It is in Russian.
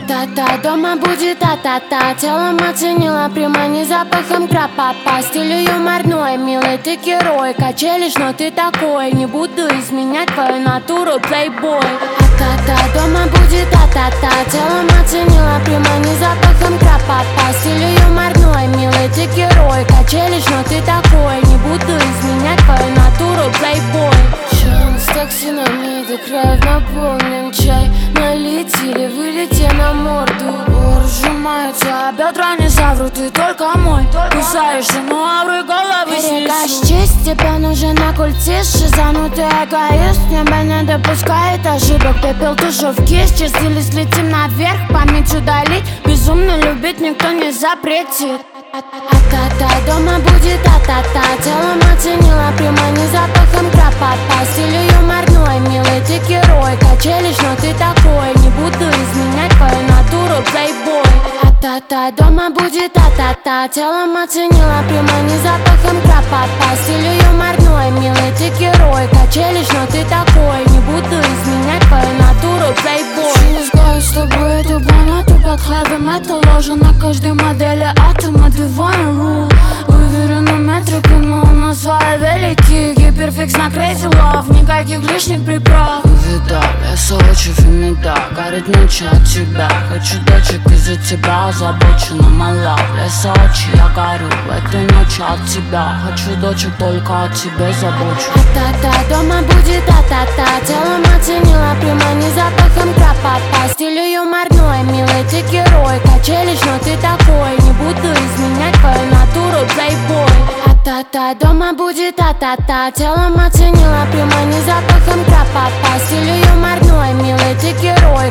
та-та, дома будет та-та-та. Телом оценила прямо не запахом крапа. По стилю юморной, милый ты герой. Качелишь, но ты такой. Не буду изменять твою натуру, плейбой. Та-та, дома будет та-та-та. Телом оценила прямо не запахом крапа. По стилю юморной, милый ты герой. Качелишь, но ты такой. Не буду изменять твою натуру, плейбой. Чем с токсинами до краев наполнен чай? Налить или вылить на морду? Сжимаются, а бедра не соврут. Ты только мой. Кусаешься, но ауры головы снесу. Честь, тебе нужен оккультист. Шизанутый эгоист. Небо не допускает ошибок. Пепел тушу в кисть. Чистились, летим наверх. Память удалить. Безумно любить никто не запретит. Та-та, дома будет та-та-та. Телом оценила прямо не запахом крапа. По стилю юморной, милый ты герой. Качелишь, но ты такой. Не буду изменять твою натуру, плейбой. Та-та, дома будет та-та-та. Телом оценила прямо не запахом крапа. По стилю юморной, милый ты герой. Качелишь, но ты такой. Не буду изменять твою натуру, плейбой. Изгою с тобой эту планету, как heavy metal. Ложен на каждой модели атома, divine rule. Выверены метрики, но у нас свои великие. Гиперфикс на crazy love, никаких лишних приправ. Видали, Сочи, Фемида, горит ночи от тебя. Хочу дочек из-за тебя, озабочена мала. В Сочи, я горю в этой ночи от тебя. Хочу дочек, только о тебе забочу. Та-та, дома будет та-та-та. Телом оценила прямо не запахом крапа. По стилю юморной, милый ты герой. Качелишь, но ты такой. Не буду изменять твою натуру, плейбой. Та-та, дома будет та-та-та. Телом оценила прямо не запахом крапа. По стилю юморной, милый ты герой.